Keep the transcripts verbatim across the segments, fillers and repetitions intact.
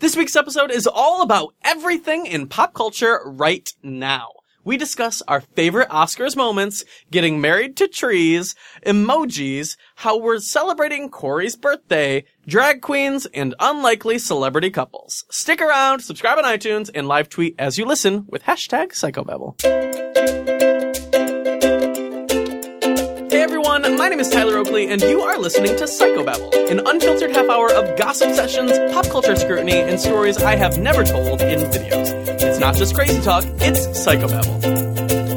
This week's episode is all about everything in pop culture right now. We discuss our favorite Oscars moments, getting married to trees, emojis, how we're celebrating Corey's birthday, drag queens, and unlikely celebrity couples. Stick around, subscribe on iTunes, and live tweet as you listen with hashtag Psychobabble. Hey everyone, my name is Tyler Oakley, and you are listening to Psychobabble, an unfiltered half hour of gossip sessions, pop culture scrutiny, and stories I have never told in videos. It's not just crazy talk, it's Psychobabble.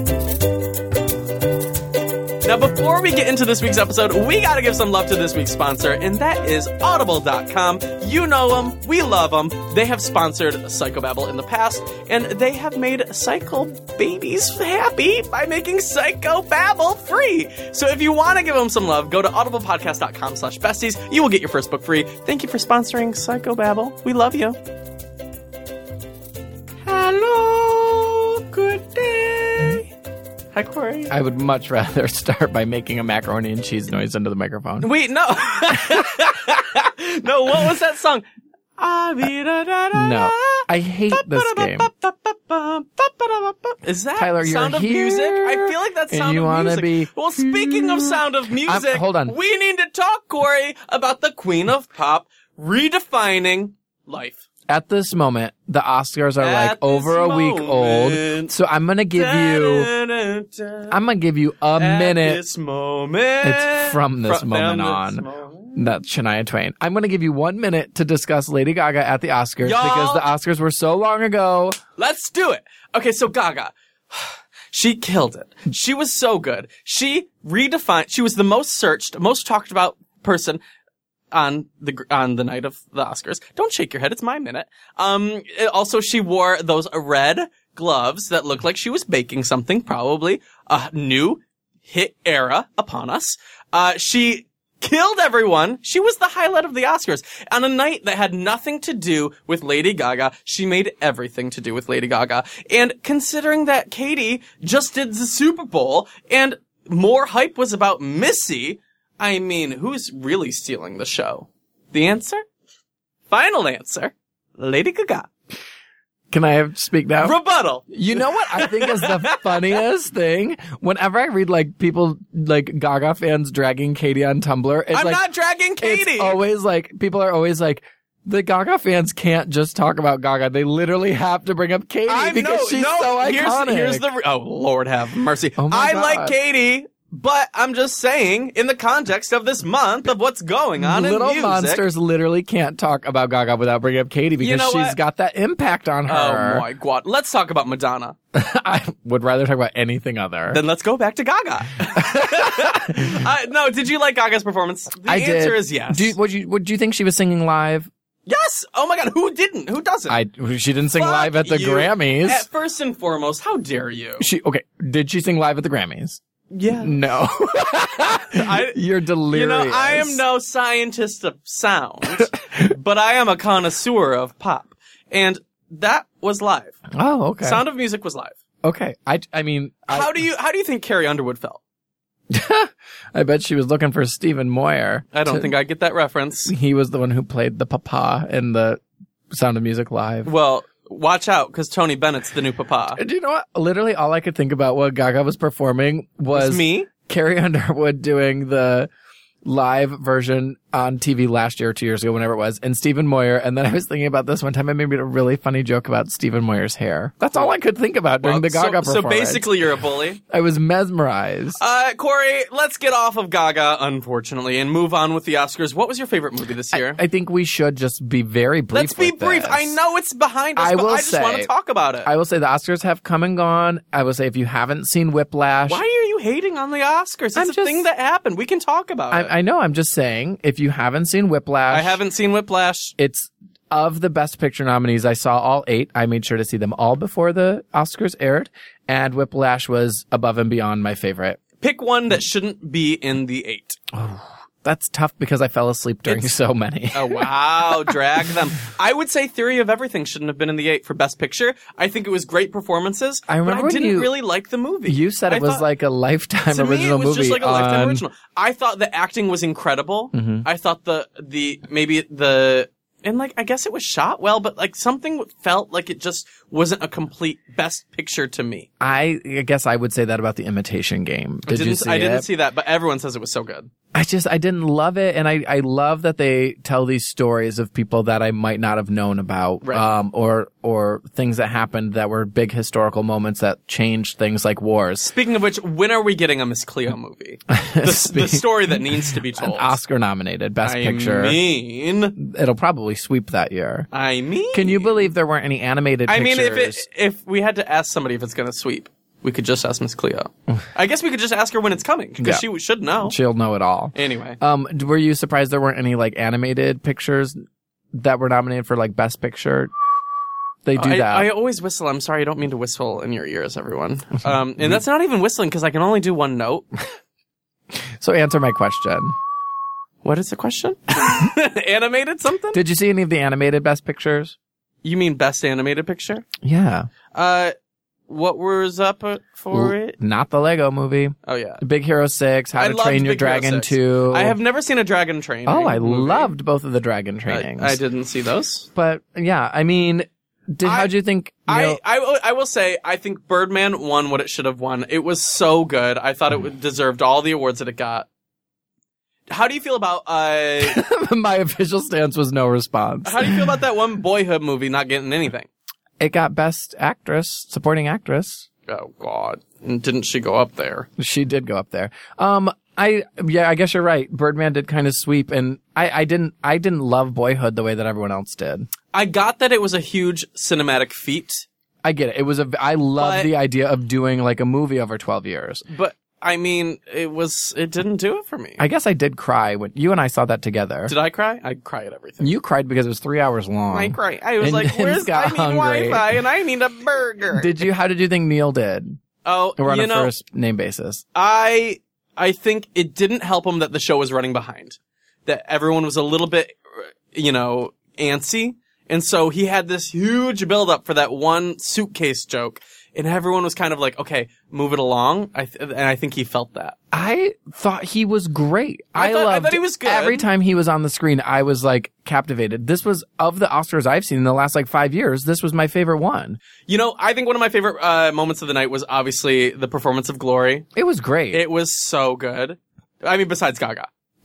Now, before we get into this week's episode, we gotta give some love to this week's sponsor, and that is Audible dot com. You know them, we love them. They have sponsored Psychobabble in the past, and they have made Psycho babies happy by making Psychobabble free. So if you want to give them some love, go to audiblepodcast dot com slash besties. You will get your first book free. Thank you for sponsoring Psychobabble. We love you. Hello, good day. Hi, Corey. I would much rather start by making a macaroni and cheese noise into the microphone. Wait, no. No, what was that song? No. I hate this game. Is that Tyler, you're Sound of here, Music? I feel like that's and Sound you of wanna Music. be Well, speaking of Sound of Music, I'm- hold on. we need to talk, Corey, about the Queen of Pop redefining life. At this moment, the Oscars are At like over a this week moment. old. So I'm going to give you, I'm going to give you a At minute. this moment. It's from this From moment this on. moment. That's Shania Twain. I'm going to give you one minute to discuss Lady Gaga at the Oscars Y'all- because the Oscars were so long ago. Let's do it. Okay, so Gaga. She killed it. She was so good. She redefined, she was the most searched, most talked about person on the on the night of the Oscars. Don't shake your head. It's my minute. Um, it, also, she wore those red gloves that looked like she was baking something, probably a new hit era upon us. Uh, she killed everyone. She was the highlight of the Oscars. On a night that had nothing to do with Lady Gaga, she made everything to do with Lady Gaga. And considering that Katy just did the Super Bowl and more hype was about Missy, I mean, who's really stealing the show? The answer? Final answer. Lady Gaga. Can I have, speak now? Rebuttal. You know what I think is the funniest thing? Whenever I read like people, like Gaga fans dragging Katy on Tumblr, it's I'm like, not dragging Katy. it's always like, people are always like, the Gaga fans can't just talk about Gaga. They literally have to bring up Katy I'm, because no, she's no, so here's, iconic. Here's the, re- oh, Lord have mercy. Oh my I God. like Katy, but I'm just saying, in the context of this month of what's going on Little in music. Monsters literally can't talk about Gaga without bringing up Katy because You know she's what? got that impact on Oh her. my God. Let's talk about Madonna. I would rather talk about anything other. Then let's go back to Gaga. uh, no, did you like Gaga's performance? The I answer did. is yes. Do you, would you, would you think she was singing live? Yes! Oh my God, who didn't? Who doesn't? I, she didn't sing Fuck live at the you. Grammys. At first and foremost, how dare you? She, okay, did she sing live at the Grammys? Yeah. No. I, You're delirious. you know, I am no scientist of sound, but I am a connoisseur of pop. And that was live. Oh, okay. Sound of Music was live. Okay. I, I mean, I, How do you, how do you think Carrie Underwood felt? I bet she was looking for Stephen Moyer. I don't to- think I get that reference. He was the one who played the papa in the Sound of Music live. Well, watch out, because Tony Bennett's the new papa. Do you know what? Literally all I could think about while Gaga was performing was It's me? Carrie Underwood doing the live version on T V last year or two years ago, whenever it was, and Stephen Moyer. And then I was thinking about this one time. I made a really funny joke about Stephen Moyer's hair. That's all I could think about during Well, the Gaga so, performance. so basically you're a bully. I was mesmerized. Uh, Corey, let's get off of Gaga, unfortunately, and move on with the Oscars. What was your favorite movie this year? I think we should just be very brief. Let's be with brief. this. I know it's behind us, I but will I just want to say- talk about it. I will say the Oscars have come and gone. I will say if you haven't seen Whiplash, Why are you hating on the Oscars? It's I'm a just- thing that happened. We can talk about it. I, I know. I'm just saying if you haven't seen Whiplash, I haven't seen Whiplash. It's of the Best Picture nominees. I saw all eight. I made sure to see them all before the Oscars aired, and Whiplash was above and beyond my favorite. Pick one that shouldn't be in the eight. That's tough because I fell asleep during It's- so many. Oh, wow. Drag them. I would say Theory of Everything shouldn't have been in the eight for Best Picture. I think it was great performances. I remember but I when didn't you- really like the movie. You said it I was thought- like a Lifetime to original me, it was movie just like a Lifetime on- original. I thought the acting was incredible. Mhm. I thought the, the, maybe the And, like, I guess it was shot well, but, like, something felt like it just wasn't a complete best picture to me. I, I guess I would say that about The Imitation Game. Did I didn't, you see I didn't it? see that, but everyone says it was so good. I just, I didn't love it. And I, I love that they tell these stories of people that I might not have known about, Right. um, or, or things that happened that were big historical moments that changed things like wars. Speaking of which, when are we getting a Miss Cleo movie? The, the story that needs to be told. Oscar nominated Best I Picture. mean, It'll probably sweep that year. I mean. Can you believe there weren't any animated I pictures? mean, if it, if we had to ask somebody if it's going to sweep, we could just ask Miss Cleo. I guess we could just ask her when it's coming, because Yeah. she should know. She'll know it all. Anyway. Um, were you surprised there weren't any like animated pictures that were nominated for like Best Picture? They do I, that. I always whistle. I'm sorry, I don't mean to whistle in your ears, everyone. Um, and that's not even whistling, because I can only do one note. So answer my question. What is the question? Animated something? Did you see any of the animated Best Pictures? You mean best animated picture? Yeah. Uh, what was up uh, for L- it? Not the Lego movie. Oh, yeah. Big Hero six, How I to loved Train Your Big Hero Dragon six. two. I have never seen a dragon train. Oh, I movie. loved both of the dragon I, trainings. I didn't see those. But yeah, I mean, did, I- how'd you think? You I, know, I, will- I will say, I think Birdman won what it should have won. It was so good. I thought it would- deserved all the awards that it got. How do you feel about, uh, my official stance was no response. how do you feel about that one Boyhood movie not getting anything? It got Best Actress, Supporting Actress. Oh, God. And didn't she go up there? She did go up there. Um, I yeah, I guess you're right. Birdman did kind of sweep, and I, I didn't I didn't love Boyhood the way that everyone else did. I got that it was a huge cinematic feat, I get it. It was a I love But- the idea of doing like a movie over twelve years. but I mean, it was, it didn't do it for me. I guess I did cry when you and I saw that together. Did I cry? I cry at everything. You cried because it was three hours long. I cry. I was And like, Vince where's, got I need hungry. Wi-Fi and I need a burger. Did you? How did you think Neil did? oh, Or on you a know, first name basis? I, I think it didn't help him that the show was running behind. That everyone was a little bit, you know, antsy. And so he had this huge build-up for that one suitcase joke. And everyone was kind of like, okay, move it along. I th- and I think he felt that. I thought he was great. I I, thought- I loved thought he was good. Every time he was on the screen, I was like captivated. This was of the Oscars I've seen in the last like five years. This was my favorite one. You know, I think one of my favorite uh, moments of the night was obviously the performance of Glory. It was great. It was so good. I mean, besides Gaga.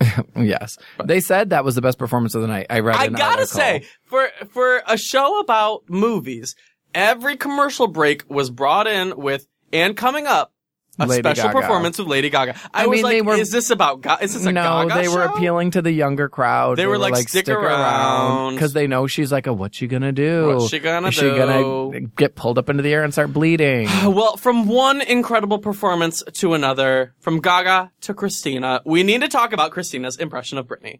Yes, they said that was the best performance of the night. I read. I an gotta article. say, for for a show about movies, every commercial break was brought in with, and coming up, a Lady special Gaga. performance with Lady Gaga. I, I was mean, like, they were- is this about Gaga? Is this a no, Gaga they were show? appealing to the younger crowd. They were like, stick around. because they know she's like, a, "What's she gonna do? What's she gonna Is she do?" gonna get pulled up into the air and start bleeding?" Well, from one incredible performance to another, from Gaga to Christina, we need to talk about Christina's impression of Britney.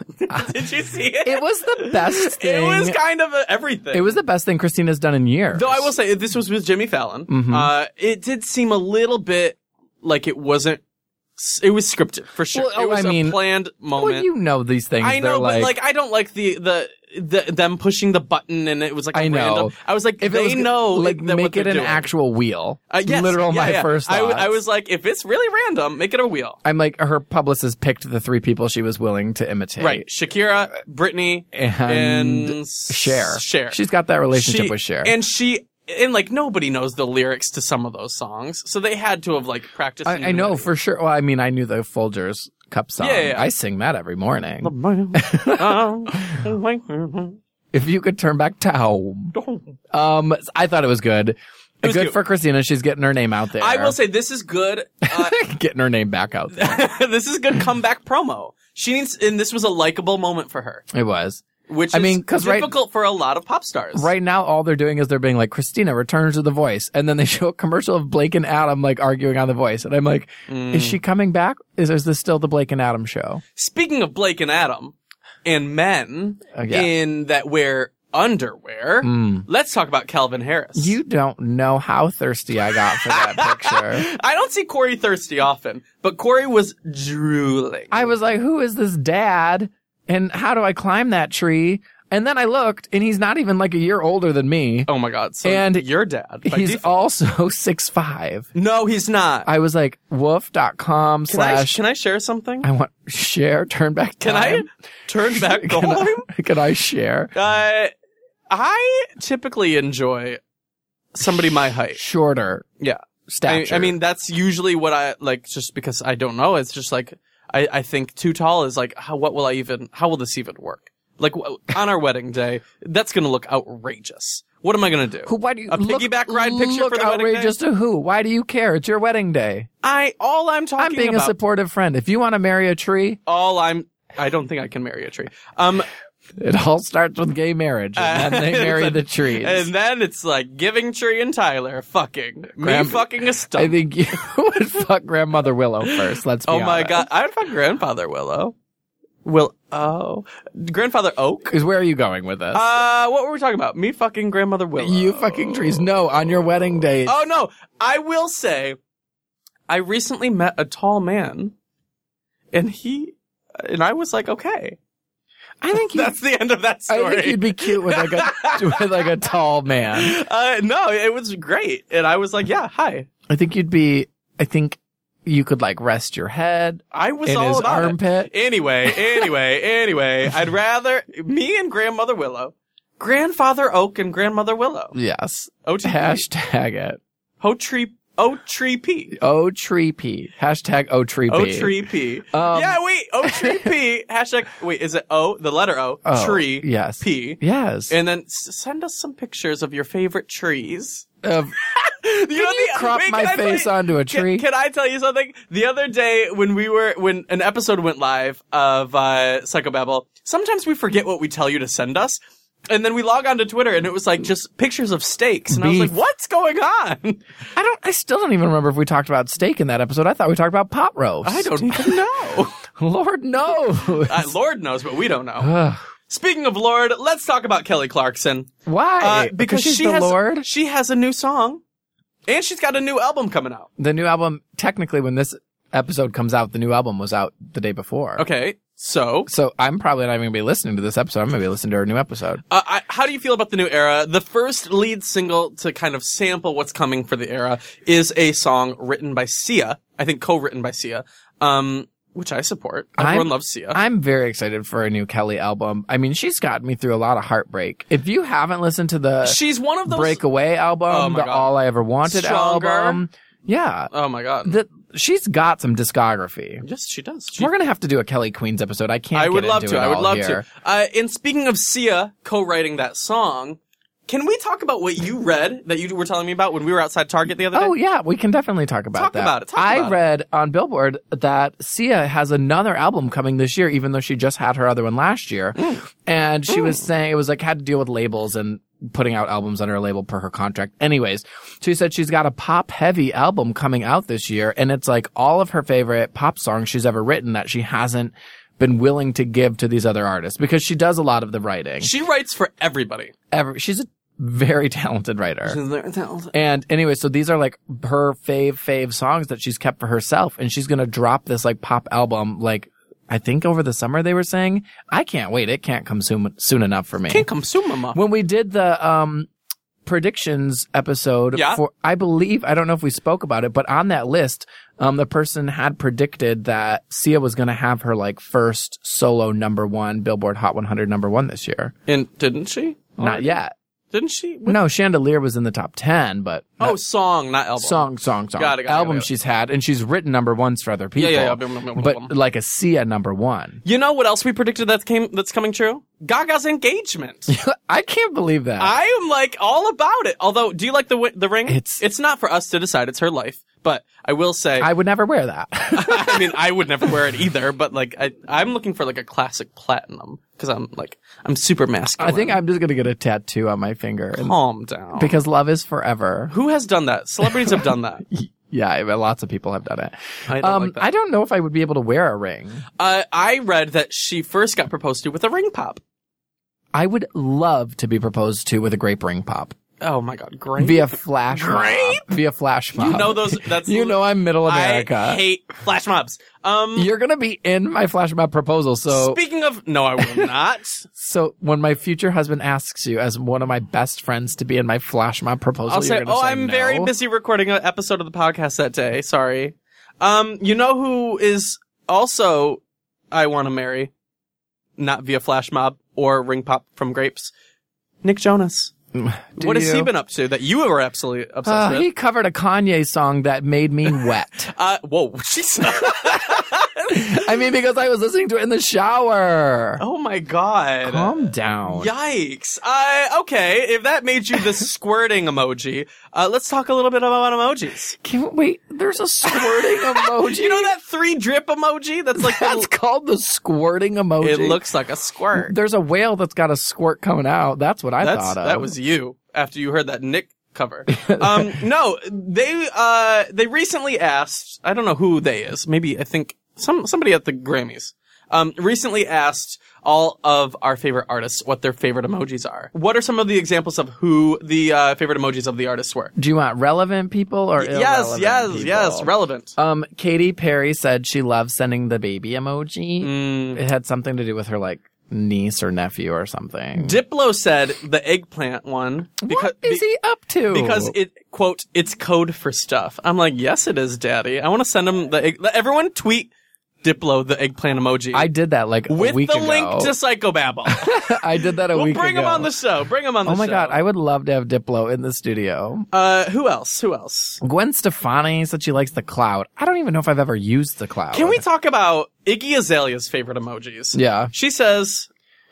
Did you see it? It was the best thing. It was kind of a, everything. It was the best thing Christina's done in years. Though I will say, this was with Jimmy Fallon. Mm-hmm. Uh, it did seem a little bit like it wasn't, it was scripted, for sure. Well, it was I mean, a planned moment. Well, you know these things. I know, They're but like, like, I don't like the, the, the, them pushing the button and it was like a I know. random, I was like, if they it was, know like, that what make it they're an doing. actual wheel. Uh, yes, Literal yeah, my yeah. first I, thought. w- I was like, if it's really random, make it a wheel. I'm like, her publicist picked the three people she was willing to imitate. Right. Shakira, Britney, And, and Cher. Cher. She's got that relationship She- with Cher. And she, and like nobody knows the lyrics to some of those songs, so they had to have like practiced. I, I know for sure. Well, I mean, I knew the Folgers Cup song. Yeah, yeah. I sing that every morning. sure. If you could turn back time. Um, I thought it was good. was good cute. for Christina. She's getting her name out there. I will say this is good. Uh, getting her name back out there. this is good comeback promo. She needs, and this was a likable moment for her, It was. which I is mean, 'cause right- difficult for a lot of pop stars. Right now, all they're doing is they're being like, Christina returns to The Voice. And then they show a commercial of Blake and Adam like arguing on The Voice. And I'm like, Mm. is she coming back? Is, is this still the Blake and Adam show? Speaking of Blake and Adam and men Uh, yeah. in that wear underwear, let's talk about Calvin Harris. You don't know how thirsty I got for that picture. I don't see Corey thirsty often, but Corey was drooling. I was like, who is this dad? And how do I climb that tree? And then I looked, and he's not even like a year older than me. Oh my God. So And your dad. by He's default. also six five. No, he's not. I was like, woof.com Can I, slash. can I share something? I want share, turn back Can time. I turn back Can time? I, can I share? Uh, I typically enjoy somebody my height. Shorter Yeah. I, stature. I mean, that's usually what I like, just because I don't know. It's just like, I, I think too tall is like, how, what will I even, how will this even work? Like, w- on our wedding day, that's gonna look outrageous. What am I gonna do? Who, why do you, A look, piggyback ride picture look for the wedding day? outrageous to who? Why do you care? It's your wedding day. I, all I'm talking I'm being about. a supportive friend. If you want to marry a tree, all I'm, I don't think I can marry a tree. Um, it all starts with gay marriage, and then they marry the trees. and then it's like giving Tree and Tyler fucking. Grand- me fucking a stump. I think you would fuck Grandmother Willow first. Let's be Oh my honest. God. I would fuck Grandfather Willow. Will, oh. Grandfather Oak? Because where are you going with this? Uh, what were we talking about? Me fucking Grandmother Willow. You fucking trees. No, on your wedding day. Oh no. I will say, I recently met a tall man, and he, and I was like, okay. I think you. That's the end of that story. I think you'd be cute with like a with like a tall man. Uh, no, it was great. And I was like, yeah, hi. I think you'd be. I think you could like rest your head I was in all his about armpit. it. Anyway, anyway, anyway, I'd rather me and Grandmother Willow, Grandfather Oak and Grandmother Willow. Yes. O T P. Hashtag it. O tree, O tree P. O tree P. Hashtag O tree P. O tree P. Um, yeah, wait, O tree P. Hashtag, wait, is it O, the letter O, Oh, tree, yes. P. Yes. And then s- send us some pictures of your favorite trees. Of- You Can you crop wait, my can I tell face you- onto a Can, tree? can I tell you something? The other day when we were, when an episode went live of, uh, Psychobabble, sometimes we forget what we tell you to send us. And then we log on to Twitter and it was like just pictures of steaks. And I was Beef. like, what's going on? I don't. I still don't even remember if we talked about steak in that episode. I thought we talked about pot roast. I don't even know. Lord knows. uh, Lord knows, but we don't know. Ugh. Speaking of Lord, let's talk about Kelly Clarkson. Why? Uh, because she's she the has, Lord. she has a new song. And she's got a new album coming out. The new album. Technically, when this episode comes out, the new album was out the day before. Okay, so So I'm probably not even going to be listening to this episode. I'm going to be listening to her new episode. Uh, I, how do you feel about the new era? The first lead single to kind of sample what's coming for the era is a song written by Sia. I think co-written by Sia, um, which I support. Everyone I'm- loves Sia. I'm very excited for a new Kelly album. I mean, she's gotten me through a lot of heartbreak. If you haven't listened to the She's one of those. Breakaway album, Oh my the God. All I Ever Wanted Stronger. album, yeah, Oh my god. that she's got some discography. Yes, she does. She, We're gonna have to do a Kelly Queens episode. I can't. I would get love into to. it I would all love here. to. Uh, and speaking of Sia co-writing that song, can we talk about what you read that you were telling me about when we were outside Target the other day? Oh yeah, we can definitely talk about Talk that. about it. Talk I about it. read on Billboard that Sia has another album coming this year, even though she just had her other one last year. Mm. And she was saying it was like had to deal with labels and putting out albums under a label per her contract. Anyways, she said she's got a pop heavy album coming out this year, and it's like all of her favorite pop songs she's ever written that she hasn't been willing to give to these other artists because she does a lot of the writing. She writes for everybody. Ever, she's a very talented writer. And anyway, so these are like her fave, fave songs that she's kept for herself. And she's going to drop this like pop album, like I think over the summer they were saying. I can't wait. It can't come soon, soon enough for me. Can't come soon, mama. When we did the, um, predictions episode Yeah. for, I believe, I don't know if we spoke about it, but on that list, um, the person had predicted that Sia was going to have her like first solo number one Billboard Hot one hundred number one this year. And didn't she? Not yet. Didn't she? No, Chandelier was in the top ten, but Oh, song, not album. song, song, song. Got it, got it, Album got it. she's had, and she's written number ones for other people. Yeah, yeah, yeah. But like a Sia number one. You know what else we predicted that came that's coming true? Gaga's engagement. I can't believe that. I am like all about it. Although, do you like the wi- the ring? It's- it's not for us to decide. It's her life. But I will say, I would never wear that. I mean, I would never wear it either. But like, I, I'm looking for like a classic platinum because I'm like, I'm super masculine. I think I'm just gonna get a tattoo on my finger and- calm down. because love is forever. Who has done that? Celebrities have done that. Yeah, I mean, lots of people have done it. I don't Um, like that. I don't know if I would be able to wear a ring. Uh, I read that she first got proposed to with a ring pop. I would love to be proposed to with a grape ring pop. Oh my god, great. Via flash Great? mob. Via flash mob. You know those, that's... You know I'm middle America. I hate flash mobs. Um, You're gonna be in my flash mob proposal, so... Speaking of... No, I will not. So when my future husband asks you as one of my best friends to be in my flash mob proposal, I'll say, you're gonna oh, say I'm no? very busy recording an episode of the podcast that day. Sorry. Um, you know who is also I want to marry? Not via flash mob or ring pop from grapes. Nick Jonas. Do What has you? he been up to that you were absolutely obsessed Uh, with? he covered a Kanye song that made me wet. Uh, whoa, jeez. I mean, because I was listening to it in the shower. Oh my god. Calm down. Yikes. Uh, okay, if that made you the squirting emoji, uh, let's talk a little bit about emojis. Can, wait, there's a squirting emoji. You know that three drip emoji? That's like That's the, called the squirting emoji. it looks like a squirt. There's a whale that's got a squirt coming out. That's what I That's, thought of. that was you after you heard that Nick cover. um, no, they, uh, they recently asked, I don't know who they is, maybe I think some, somebody at the Grammys, um, recently asked all of our favorite artists what their favorite emojis are. What are some of the examples of who the, uh, favorite emojis of the artists were? Do you want relevant people or Yes, irrelevant yes, people? yes, relevant. Um, Katy Perry said she loves sending the baby emoji. Mm. It had something to do with her, like, niece or nephew or something. Diplo said the eggplant one. Because, what is be- he up to? Because it, quote, it's code for stuff. I'm like, yes, it is, daddy. I want to send him the egg. Let everyone tweet Diplo the eggplant emoji. I did that like a with week the ago. link to Psychobabble. I did that a we'll week bring ago. him on the show. Bring him on the show. Oh my god, I would love to have Diplo in the studio. Uh, who else? Who else? Gwen Stefani said she likes the cloud. I don't even know if I've ever used the cloud. Can we talk about Iggy Azalea's favorite emojis? Yeah. She says,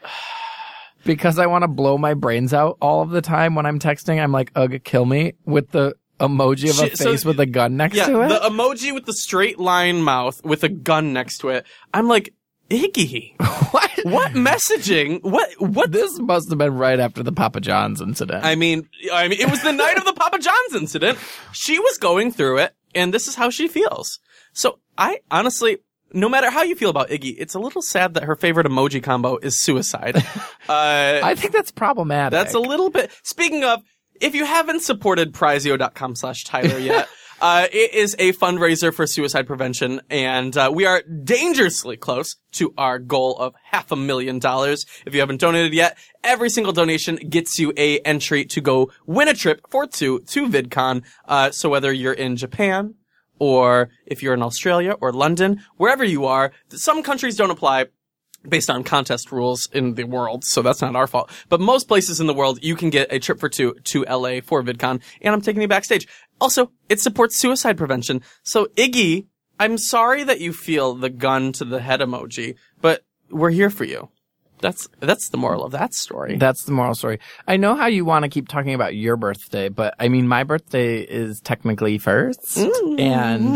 Because I want to blow my brains out all of the time when I'm texting, I'm like, ugh, kill me, with the emoji of a She- so- face with a gun next yeah, to it. the emoji with the straight line mouth with a gun next to it. I'm like, Iggy, what? what messaging? What, what? This must have been right after the Papa John's incident. I mean, I mean, it was the night of the Papa John's incident. She was going through it, and this is how she feels. So I honestly, no matter how you feel about Iggy, it's a little sad that her favorite emoji combo is suicide. Uh, I think that's problematic. that's a little bit. Speaking of, if you haven't supported Prizeo.com slash Tyler yet, uh, it is a fundraiser for suicide prevention, and uh, we are dangerously close to our goal of half a million dollars. If you haven't donated yet, every single donation gets you a entry to go win a trip for two to VidCon. Uh, so whether you're in Japan, or if you're in Australia or London, wherever you are, some countries don't apply based on contest rules in the world, so that's not our fault. But most places in the world, you can get a trip for two to L A for VidCon, and I'm taking you backstage. Also, it supports suicide prevention. So, Iggy, I'm sorry that you feel the gun to the head emoji, but we're here for you. That's that's the moral of that story. That's the moral story. I know how you want to keep talking about your birthday, but I mean, my birthday is technically first. Mm. And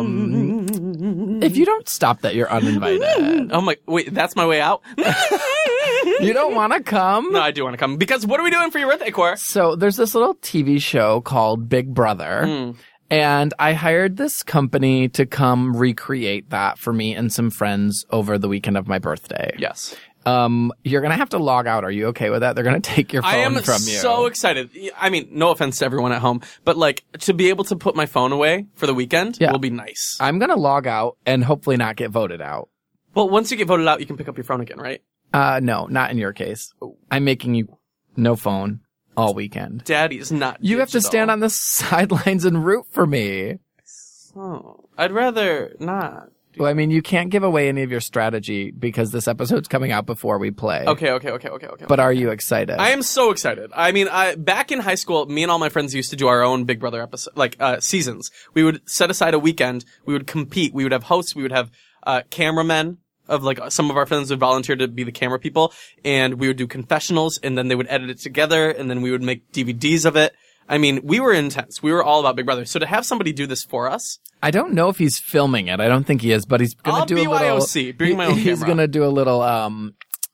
um, if you don't stop that, you're uninvited. Oh my, wait, that's my way out? You don't want to come? No, I do want to come. Because what are we doing for your birthday, Cora? So there's this little T V show called Big Brother. Mm. And I hired this company to come recreate that for me and some friends over the weekend of my birthday. Yes. Um, you're gonna have to log out. Are you okay with that? They're gonna take your phone I am from you. so excited. I mean, no offense to everyone at home, but like to be able to put my phone away for the weekend Yeah. will be nice. I'm gonna log out and hopefully not get voted out. Well, once you get voted out, you can pick up your phone again, right? Uh, no, not in your case. I'm making you no phone all weekend. Daddy is not. You have to digital. stand on the sidelines and root for me. Oh, I'd rather not. Well, I mean, you can't give away any of your strategy because this episode's coming out before we play. Okay, okay, okay, okay, okay. But are you excited? I am so excited. I mean, I, back in high school, me and all my friends used to do our own Big Brother episode, like, uh, seasons. We would set aside a weekend. We would compete. We would have hosts. We would have, uh, cameramen of like, some of our friends would volunteer to be the camera people. And we would do confessionals and then they would edit it together and then we would make D V Ds of it. I mean, we were intense. We were all about Big Brother. So to have somebody do this for us. I don't know if he's filming it. I don't think he is, but he's gonna I'll do B a Y O little. C, bring my own He's camera. gonna do a little um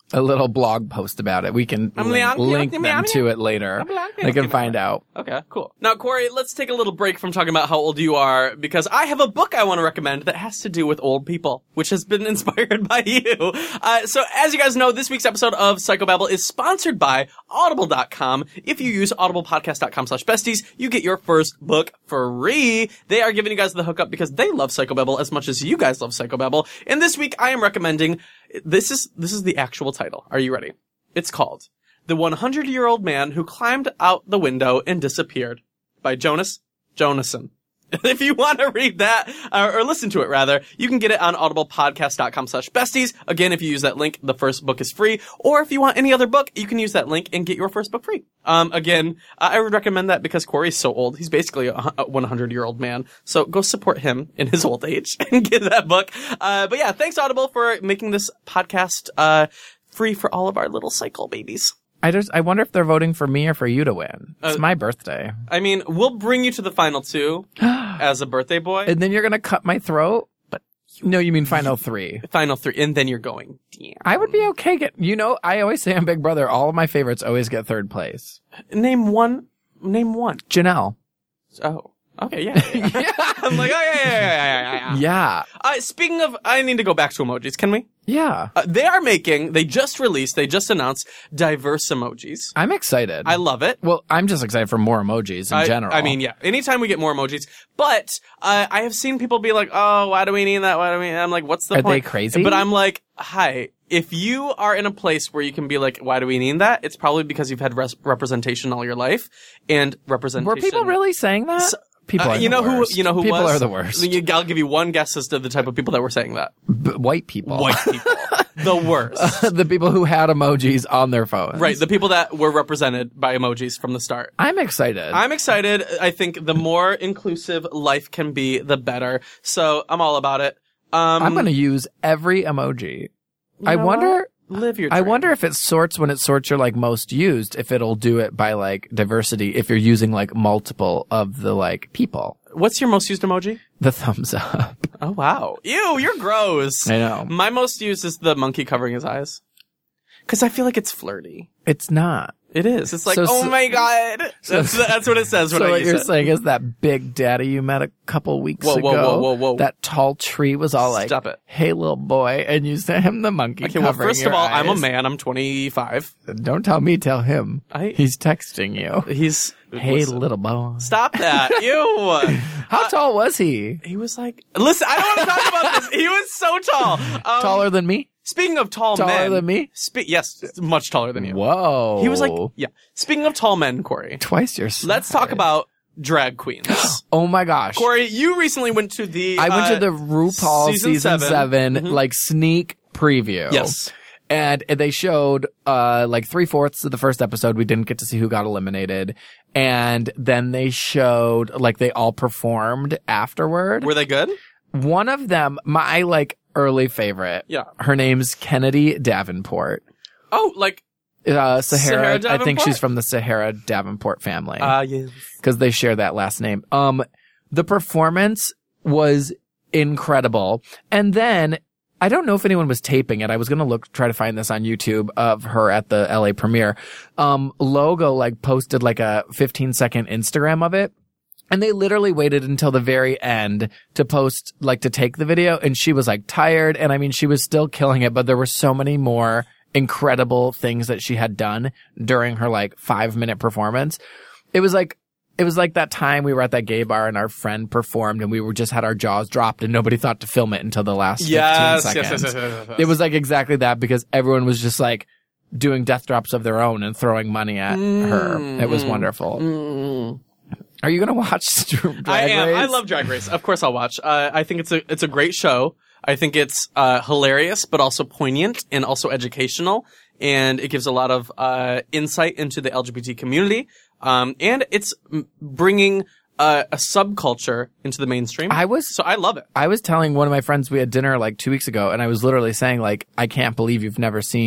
a little blog post about it. We can I'm link, Leon- link Leon- them Leon- to it later. Leon- They can Leon- find out. Okay, cool. Now, Corey, let's take a little break from talking about how old you are, because I have a book I want to recommend that has to do with old people, which has been inspired by you. Uh, so, as you guys know, this week's episode of Psychobabble is sponsored by Audible dot com. If you use audiblepodcast dot com slash besties, you get your first book free. They are giving you guys the hookup because they love Psychobabble as much as you guys love Psychobabble. And this week, I am recommending, this is, this is the actual title. Are you ready? It's called The one hundred year old Man Who Climbed Out the Window and Disappeared by Jonas Jonasson. If you want to read that, uh, or listen to it rather, you can get it on audiblepodcast dot com slash besties. Again, if you use that link, the first book is free. Or if you want any other book, you can use that link and get your first book free. Um, again, I would recommend that because Corey's so old. He's basically a one hundred year old man. So go support him in his old age and get that book. Uh, but yeah, thanks Audible for making this podcast, uh, free for all of our little cycle babies. I just, I wonder if they're voting for me or for you to win. It's Uh, my birthday. I mean, we'll bring you to the final two as a birthday boy. And then you're going to cut my throat? But no, you mean final three. Final three, and then you're going, damn. I would be okay get, you know, I always say on Big Brother, all of my favorites always get third place. Name one. Name one. Janelle. Oh. Okay, yeah. yeah, yeah. I'm like, oh, yeah, yeah, yeah, yeah, yeah, yeah. Yeah. Uh, speaking of, I need to go back to emojis. Can we? Yeah. Uh, they are making, they just released, they just announced diverse emojis. I'm excited. I love it. well, I'm just excited for more emojis in I, general. I mean, yeah. Anytime we get more emojis. But, uh, I have seen people be like, oh, why do we need that? Why do we, I'm like, what's the Are point? they crazy? But I'm like, hi. If you are in a place where you can be like, why do we need that? It's probably because you've had res- representation all your life. And representation. Were people really saying that? So- People Uh, are you the know who? worst. You know who people was? are the worst. You- I'll give you one guess as to the type of people that were saying that. B- white people. White people, the worst. The people who had emojis on their phones. Right, the people that were represented by emojis from the start. I'm excited. I'm excited. I think the more inclusive life can be, the better. So I'm all about it. Um, I'm going to use every emoji. you I know wonder. what? Live your. I dream. wonder if it sorts when it sorts your like most used, if it'll do it by like diversity, if you're using like multiple of the like people. What's your most used emoji? The thumbs up. Oh wow! Ew, you're gross. I know. My most used is the monkey covering his eyes, because I feel like it's flirty. It's not. It is. It's like, So- oh so- my god. That's that's what it says when So I what use you're it. saying is that big daddy you met a couple weeks Whoa, ago. whoa, whoa, whoa, whoa. That tall tree was all like, Stop it. "Hey, little boy," and you sent him the monkey. Okay, well, covering first your of all, I'm a eyes. man. I'm twenty-five. Don't tell me. Tell him. I- He's texting you. He's Hey, listen, little boy. Stop that. Ew. How tall was he? He was like, listen, I don't want to talk about this. He was so tall. Um, Taller than me? Speaking of tall Taller men. than me? Spe- yes, much taller than you. Whoa. He was like, yeah. Speaking of tall men, Corey, twice your size. let's talk about drag queens. Oh my gosh. Corey, you recently went to the. I went uh, to the RuPaul season season, seven. seven, Mhm. like sneak preview. Yes. And they showed, uh, like three fourths of the first episode. We didn't get to see who got eliminated. And then they showed, like, they all performed afterward. Were they good? One of them, my, like, early favorite. Yeah. Her name's Kennedy Davenport. Oh, like. Uh, Sahara, Sahara I think Davenport? she's from the Sahara Davenport family. Ah, uh, yes. Because they share that last name. Um, the performance was incredible. And then, I don't know if anyone was taping it. I was going to look, try to find this on YouTube of her at the L A premiere. Um, Logo, like, posted like a fifteen second Instagram of it. And they literally waited until the very end to post, like, to take the video. And she was like tired. And I mean, she was still killing it, but there were so many more incredible things that she had done during her like five minute performance. It was like, it was like that time we were at that gay bar and our friend performed and we were just had our jaws dropped and nobody thought to film it until the last Yes, fifteen yes, seconds. yes, yes, yes, yes. It was like exactly that because everyone was just like doing death drops of their own and throwing money at her. It was wonderful. Mm. Are you going to watch Drag I am. Race? I love Drag Race. Of course I'll watch. Uh, I think it's a, it's a great show. I think it's, uh, hilarious, but also poignant and also educational. And it gives a lot of, uh, insight into the L G B T community. Um, and it's m- bringing, uh, a subculture into the mainstream. I was so I love it. I was telling one of my friends we had dinner like two weeks ago and I was literally saying like, I can't believe you've never seen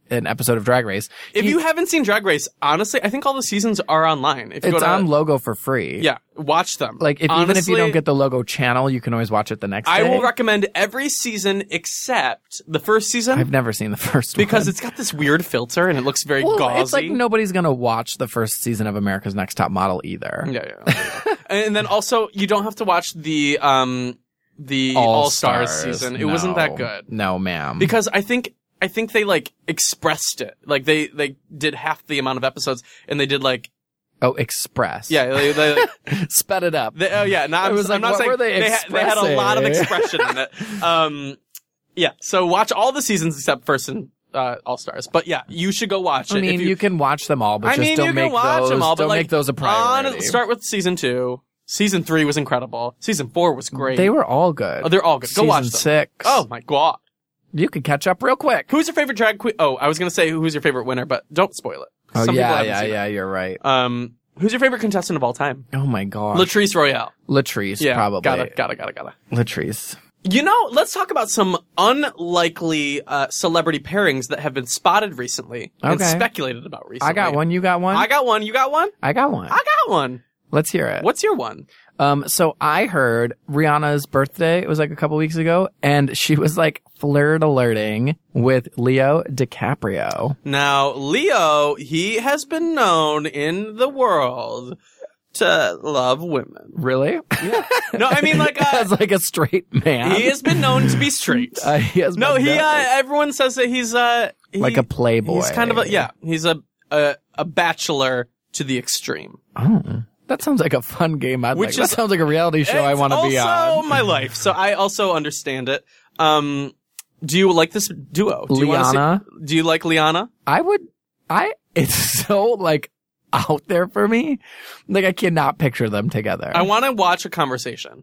an episode of Drag Race. If He- you haven't seen Drag Race, honestly, I think all the seasons are online. If you it's go to, on Logo for free. Yeah, watch them. Like, if, honestly, even if you don't get the Logo channel, you can always watch it the next day. I will recommend every season except the first season. I've never seen the first because one. it's got this weird filter and it looks very well, gauzy. it's like nobody's going to watch the first season of America's Next Top Model either. Yeah, yeah. And then also, you don't have to watch the um the All All-Stars. Stars season. It No. wasn't that good No, ma'am. because I think I think they like expressed it. Like they they did half the amount of episodes and they did like oh, Express. yeah they, they, Sped it up. they oh yeah. No, I'm, I was I'm like, not what saying were they had, they had a lot of expressing? expression in it. Um, yeah. So watch all the seasons except first and uh, All Stars. But yeah, you should go watch it. I mean, if you, you can watch them all, but I just mean, don't you make can watch those. them all, but don't like, make those a priority. on- start with season two. Season three was incredible. Season four was great. They were all good. Oh, they're all good. Go Season watch them. six. Oh my god. You could catch up real quick. Who's your favorite drag queen? Oh, I was gonna say who's your favorite winner, but don't spoil it. Oh Some people yeah, haven't yeah, seen yeah. You're right. it. Um, who's your favorite contestant of all time? Oh my god. Latrice Royale. Latrice, Yeah, probably. gotta, gotta, gotta, gotta. Latrice. You know, let's talk about some unlikely uh, celebrity pairings that have been spotted recently and Okay. speculated about recently. I got one. You got one. I got one. You got one. I got one. I got one. Let's hear it. What's your one? Um, so I heard Rihanna's birthday. It was like a couple weeks ago, and she was like flirt alerting with Leo DiCaprio. Now, Leo, he has been known in the world to love women. Really? No, I mean like uh, As like a straight man. he has been known to be straight. Uh, he has No, been he. known- Uh, everyone says that he's uh he- like a playboy. He's kind of a yeah. He's a a, a bachelor to the extreme. Oh, that sounds like a fun game. I'd Which like. That is- sounds like a reality show I It's want to be also on. my life, so I also understand it. Um, do you like this duo? Do you wanna see- Liana? do you like Liana? I would. I. It's so like out there for me. Like I cannot picture them together. I want to watch a conversation.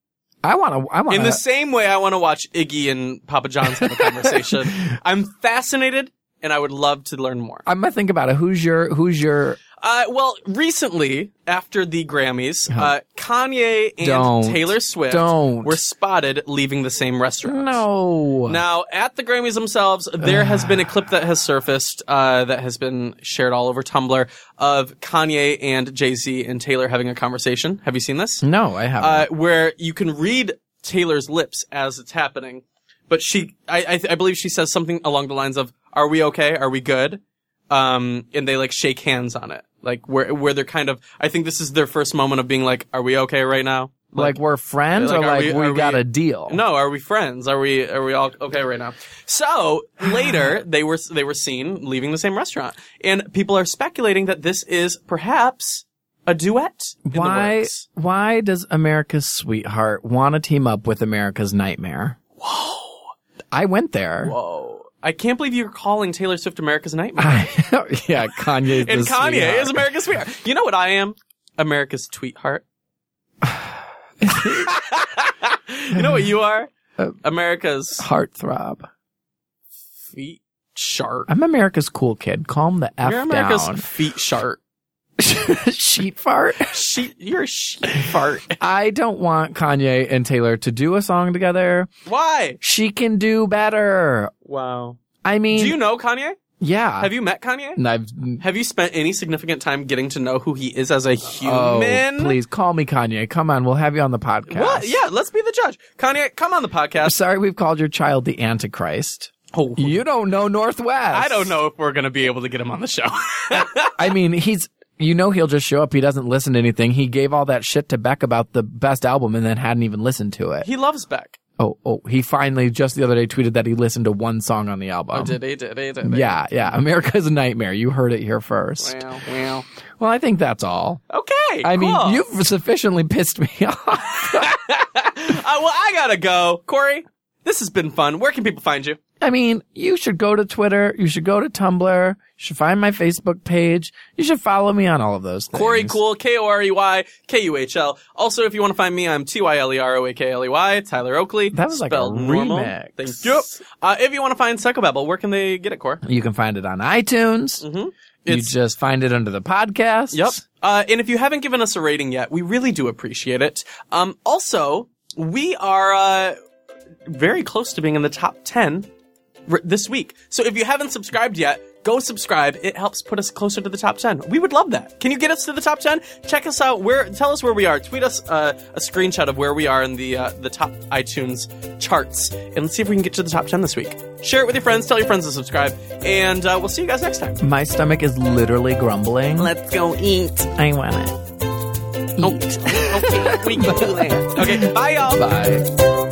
I want to. I want In the same way, I want to watch Iggy and Papa John's have a conversation. I'm fascinated, and I would love to learn more. I'm gonna think about it. Who's your? Who's your? Uh, well, recently, after the Grammys, uh, Kanye and Don't. Taylor Swift Don't. were spotted leaving the same restaurant. No. Now, at the Grammys themselves, there has been a clip that has surfaced, uh, that has been shared all over Tumblr of Kanye and Jay-Z and Taylor having a conversation. Have you seen this? No, I haven't. Uh, where you can read Taylor's lips as it's happening. But she, I, I, I believe she says something along the lines of, "Are we okay? Are we good?" Um, and they like shake hands on it. Like where, where they're kind of, I think this is their first moment of being like, "Are we okay right now?" like, we're friends, like, or are like we- we, are got we- a deal. No, are we friends? Are we are we all okay right now? So later they were they were seen leaving the same restaurant, and people are speculating that this is perhaps a duet. In the Why? works. Why does America's Sweetheart want to team up with America's Nightmare? Whoa, I went there. whoa! I can't believe you're calling Taylor Swift America's Nightmare, Yeah, Kanye. and Kanye is America's sweetheart. You know what I am? America's tweetheart. You know what you are? Uh, America's heartthrob. feet shark. I'm America's cool kid. Calm the f You're America's down. feet shark. Sheet fart. She, you're a sheep fart. I don't want Kanye and Taylor to do a song together. Why? She can do better. Wow. I mean, Do you know Kanye? yeah. Have you met Kanye? And I've, Have you spent any significant time getting to know who he is as a oh, human? please call me Kanye. Come on, we'll have you on the podcast. What? Yeah, let's be the judge. Kanye, come on the podcast. Sorry, we've called your child the Antichrist. Oh, You don't know Northwest. I don't know if we're going to be able to get him on the show. I mean, he's, you know, he'll just show up. He doesn't listen to anything. He gave all that shit to Beck about the best album and then hadn't even listened to it. He loves Beck. Oh, oh, he finally just the other day tweeted that he listened to one song on the album. Oh, did he? Did he? Did he? Yeah, yeah. America's a Nightmare. You heard it here first. Well, well. Well, I think that's all. Okay. I cool. mean, you've sufficiently pissed me off. uh, well, I gotta go. Corey, this has been fun. Where can people find you? I mean, you should go to Twitter. You should go to Tumblr. You should find my Facebook page. You should follow me on all of those things. Corey Cool, K O R E Y, K U H L. Also, if you want to find me, I'm T Y L E R O A K L E Y, Tyler Oakley. That was like a spelled normal. remix. Thank you. Uh, if you want to find Psychobabble, where can they get it, Corey? You can find it on iTunes. Mm-hmm. You It's, just find it under the podcast. yep. Uh, and if you haven't given us a rating yet, we really do appreciate it. Um, also, we are, uh, very close to being in the top ten r- this week. So if you haven't subscribed yet, go subscribe. It helps put us closer to the top ten. We would love that. Can you get us to the top ten? Check us out. Where? Tell us where we are. Tweet us uh, a screenshot of where we are in the uh, the top iTunes charts, and let's see if we can get to the top ten this week. Share it with your friends. Tell your friends to subscribe, and uh, we'll see you guys next time. My stomach is literally grumbling. Let's go eat. I want it. Eat. Oh, okay, we can do that. Okay, bye, y'all. Bye.